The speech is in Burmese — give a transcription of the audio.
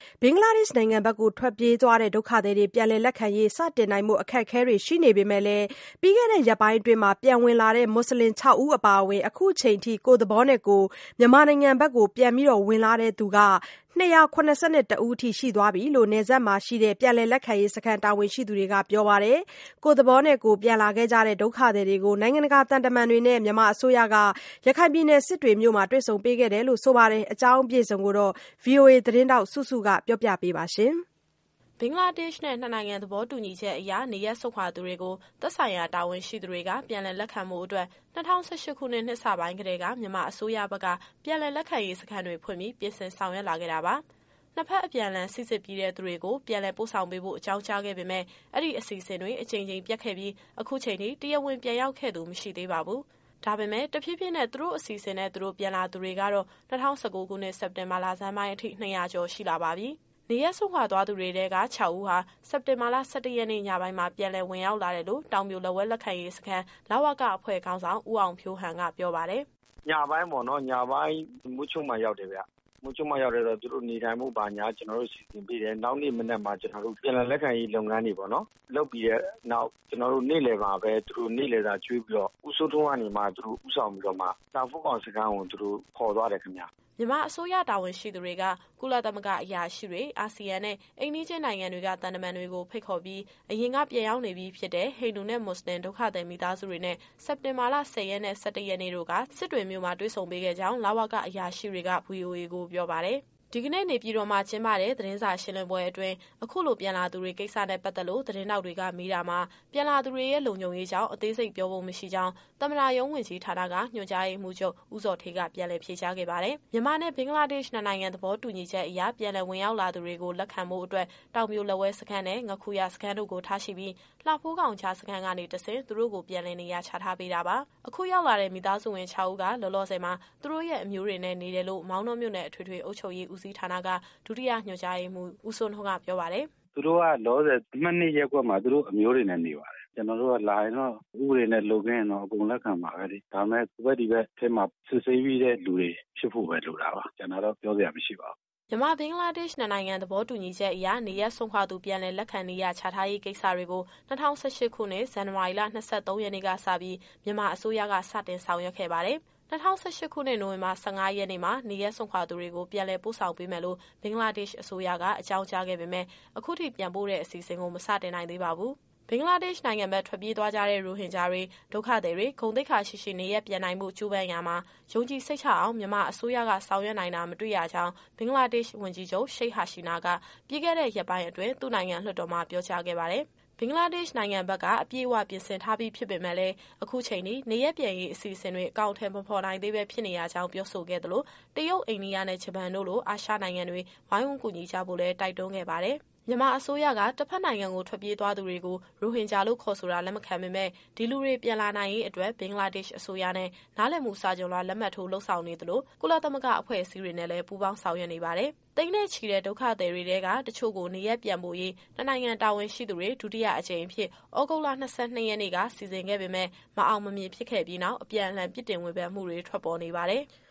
ဘင်္ဂလားဒေ့ရှ်နိုင်ငံဘက်ကိုထွက်ပြေးသွားတဲ့ဒုက္ခသည်တွေပြန်လည်လက်ခံရေးစတင်နိုင်ဖို့အခက်အခဲတွေရှိနေပေမဲ့လည်းပြီးခဲ့တဲ့ရက်ပိုင်းအတွင်းပြန်ဝင်လာတဲ့မွတ်ဆလင်6ဦးအပါအဝင်အခုချိန်ထိကိုယ့်သဘောနဲ့ကိုယ်မြန်မာနိုင်ငံဘက်ကိုပြန်ဝင်လာတဲ့သူ281ဦးအထိရှိသွားပြီလို့နယ်စပ်မှာရှိတဲ့ပြန်လည်လက်ခံရေးစခန်းတာဝန်ရှိသူတွေကပြောပါတယ်။ကိုယ့်သဘောနဲ့ကိုယ်ပြန်လာခဲ့ကြတဲ့ဒုက္ခသည်တွေကိုနိုင်ငံတကာသံတမန်တွေနဲ့မြန်မာအစိုးရကရခိုင်ပြည်နယ်စစ်တွေမြို့မှာတွေ့ဆုံပေးခဲ့တယ်လို့ဆိုပါတယ်။အကြောင်းအပြည့်အစုံကို VOA သတင်းထောက်စုစုကပြောပြပေးပါရှင်။ဘင်္ဂလားဒေ့ရှ်နဲ့နှစ်နိုင်ငံသဘောတူညီချက်အရနေရပ်စွန့်ခွာသူတွေကိုသက်ဆိုင်ရာတာဝန်ရှိသူတွေကပြန်လည်လက်ခံမှုအတွက်2018ခုနှစ်နှစ်စပိုင်းကတည်းကမြန်မာအစိုးရဘက်ကပြန်လည်လက်ခံရေးစခန်းတွေဖွင့်ပြီးပြင်ဆင်ဆောင်ရွက်လာခဲ့တာပါ။နှစ်ဖက်အပြန်အလှန်စစ်ဆေးပြီးတဲ့သူတွေကိုပြန်လည်ပို့ဆောင်ပေးဖို့အကြောင်းကြားခဲ့ပေမဲ့အဲ့ဒီအစီအစဉ်တွေအကြိမ်ကြိမ်ပြတ်ခဲ့ပြီးအခုချိန်ထိတရားဝင်ပြန်ရောက်ခဲ့သူမရှိသေးပါဘူး။ဒါပေမဲ့တဖြည်းဖြည်းနဲ့သူတို့အစီအစဉ်နဲ့သူတို့ပြန်လာသူတွေကတော့2019ခုနှစ်စက်တင်ဘာလဆန်းပိုင်းအထိ200ကျော်ရှိလာပါပြီ။နေရပ်စွန့်ခွာသွားသူတွေထဲက6ဦးဟာစက်တင်ဘာလ17ရက်နေ့ညပိုင်းမှာပြန်လည်ဝင်ရောက်လာတယ်လို့တောင်ပြိုလက်ဝဲလက်ခံရေးစခန်းလဝကအဖွဲ့ခေါင်းဆောင်ဦးအောင်ဖြိုးဟန်ကပြောပါတယ်။ညပိုင်းပေါ့နော်ညပိုင်းမွတ်ချုံမှရောက်တယ်ဗျ။မွတ်ချုံမှရောက်တယ်တော့သူတို့နေထိုင်မှုပါညာကျွန်တော်တို့စီစဉ်ပေးတယ်။နောက်နေ့မနက်မှာကျွန်တော်တို့ပြန်လည်လက်ခံရေးလုပ်ငန်းတွေပေါ့နော်။လုပ်ပြီးတဲ့နောက်ကျွန်တော်တို့နေ့လယ်မှာပဲသူတို့နေ့လယ်စာကျွေးပြီးတော့ဦးစိုးထွန်းကနေမှသူတို့ဥဆောင်ပြီးတော့မှတာဖုကောင်စခန်းကိုသူတို့ခေါ်သွားတယ်ခင်ဗျာ။မြန်မာအစိုးရတာဝန်ရှိသူတွေကကုလသမဂ္ဂအရာရှိတွေအာဆီယံနဲ့အိမ်နီးချင်းနိုင်ငံတွေကတန်တမန်တွေကိုဖိတ်ခေါ်ပြီးအရင်ကပြန်ရောက်နေပြီးဖြစ်တဲ့ဟိန္ဒူနဲ့မွတ်စလင်ဒုက္ခသည်မိသားစုတွေနဲ့စက်တင်ဘာလ10ရက်နဲ့17ရက်နေ့တို့ကစစ်တွေမြို့မှာတွေ့ဆုံပေးခဲ့ကြောင်းလဝကအရာရှိတွေက VOA ကိုပြောပါတယ်။ဒီကနေ့နေပြည်တော်မှာကျင်းပတဲ့သတင်းစာရှင်းလင်းပွဲအတွင်းအခုလိုပြန်လာသူတွေကိစ္စနဲ့ပတ်သက်လို့သတင်းတောက်တွေကမေးတာမှာပြန်လာသူတွေရဲ့လုံခြုံရေးကြောင့်အသေးစိတ်ပြောဖို့မရှိကြောင်းသမ္မတရုံးဝန်ကြီးဌာနကညွှန်ကြားရေးမှူးချုပ်ဦးစောထေးကပြန်လည်ဖြေကြားခဲ့ပါတယ်။မြန်မာနဲ့ဘင်္ဂလားဒေ့ရှ်နိုင်ငံသဘောတူညီချက်အရပြန်လည်ဝင်ရောက်လာသူတွေကိုလက်ခံဖို့အတွက်တောင်ပြိုလက်ဝဲစခန်းနဲ့ငခုရစခန်းတို့ကိုထားရှိပြီးလှဖိုးကောင်ချစခန်းကနေတဆင့်သူတို့ကိုပြန်လည်နေရာချထားပေးတာပါ။အခုရောက်လာတဲ့မိသားစုဝင်6ဦးကလောလောဆယ်မှာသူတို့ရဲ့အမျိုးတွေနဲ့နေတယ်လို့မောင်နှမမြို့နယ်အထွေထွေအုပ်ချုပ်ရေးဦးစီးဌာနကဒုတိယညွှန်ကြားရေးမှူးဦးစိုးထွန်းကပြောပါတယ်။သူတို့ကလောဆယ်အမှတ်2ရက်ကွက်မှာသူတို့အမျိုးတွေနဲ့နေပါတယ်။ကျွန်တော်တို့ကလာရင်တော့ဥပဒေနဲ့လုပ်ခင်းရင်တော့အကုန်လက်ခံပါပဲလေ။ဒါပေမဲ့ဒီဘက်ဒီဘက်ထဲမှာစစ်ဆေးပြီးတဲ့လူတွေဖြစ်ဖို့ပဲလိုတာပါ။ကျွန်တော်တော့ပြောစရာမရှိပါဘူး။မြန်မာဘင်္ဂလားဒေ့ရှ်နိုင်ငံသဘောတူညီချက်အရနေရပ်စွန့်ခွာသူပြန်လည်လက်ခံနေရချထားရေးကိစ္စတွေကို2018ခုနှစ်ဇန်နဝါရီလ23ရက်နေ့ကစပြီးမြန်မာအစိုးရကစတင်ဆောင်ရွက်ခဲ့ပါတယ်။2018ခုနှစ်နိုဝင်ဘာ15ရက်နေ့မှာနေရပ်စွန့်ခွာသူတွေကိုပြန်လည်ပို့ဆောင်ပေးမယ်လို့ဘင်္ဂလားဒေ့ရှ်အစိုးရကအကြောင်းကြားခဲ့ပေမဲ့အခုထိပြန်ပို့တဲ့အစီအစဉ်ကိုမစတင်နိုင်သေးပါဘူး။ဘင်္ဂလားဒေ့ရှ်နိုင်ငံဘက်ထွက်ပြေးသွားကြတဲ့ရိုဟင်ဂျာတွေဒုက္ခသည်တွေဂုဏ်သိက္ခာရှိရှိနေရပ်ပြန်နိုင်မှုကြိုးပမ်းရာမှာယုံကြည်စိတ်ချအောင်မြန်မာအစိုးရကဆောင်ရွက်နိုင်တာမတွေ့ရကြောင်းဘင်္ဂလားဒေ့ရှ်ဝန်ကြီးချုပ်ရှိတ်ဟာဆီနာကပြီးခဲ့တဲ့ရက်ပိုင်းအတွင်းသူ့နိုင်ငံလွှတ်တော်မှာပြောကြားခဲ့ပါတယ်။ဘင်္ဂလားဒေ့ရှ်နိုင်ငံဘက်ကအပြည့်အဝပြင်ဆင်ထားပြီးဖြစ်ပေမဲ့လည်းအခုချိန်ထိနေရပ်ပြန်ရေးအစီအစဉ်တွေအကောင့်ထဲမဖော်နိုင်သေးပဲဖြစ်နေရကြောင်းပြောဆိုခဲ့သလိုတရုတ်အိန္ဒိယနဲ့ဂျပန်တို့လိုအာရှနိုင်ငံတွေဝိုင်းဝန်းကူညီကြဖို့လည်းတိုက်တွန်းခဲ့ပါတယ်။မြန်မာအစိုးရကတစ်ဖက်နိုင်ငံကိုထွက်ပြေးသွားသူတွေကိုရိုဟင်ဂျာလို့ခေါ်ဆိုတာလက်မခံပေမဲ့ဒီလူတွေပြန်လာနိုင်ရေးအတွက်ဘင်္ဂလားဒေ့ရှ်အစိုးရနဲ့နားလည်မှုစာချုပ်လက်မှတ်ထိုးလှုပ်ဆောင်နေသလိုကုလသမဂ္ဂအဖွဲ့အစည်းတွေနဲ့လည်းပူးပေါင်းဆောင်ရွက်နေပါတယ်။တိတ်နဲ့ချီတဲ့ဒုက္ခသည်တွေထဲကတချို့ကိုနေရပ်ပြန်ဖို့ရေးနှစ်နိုင်ငံတာဝန်ရှိသူတွေဒုတိယအကြိမ်အဖြစ်ဩဂုတ်လ22ရက်နေ့ကစီစဉ်ခဲ့ပေမဲ့မအောင်မမြင်ဖြစ်ခဲ့ပြီးနောက်အပြန်အလှန်ပြစ်တင်ဝေဖန်မှုတွေထွက်ပေါ်နေပါတယ်။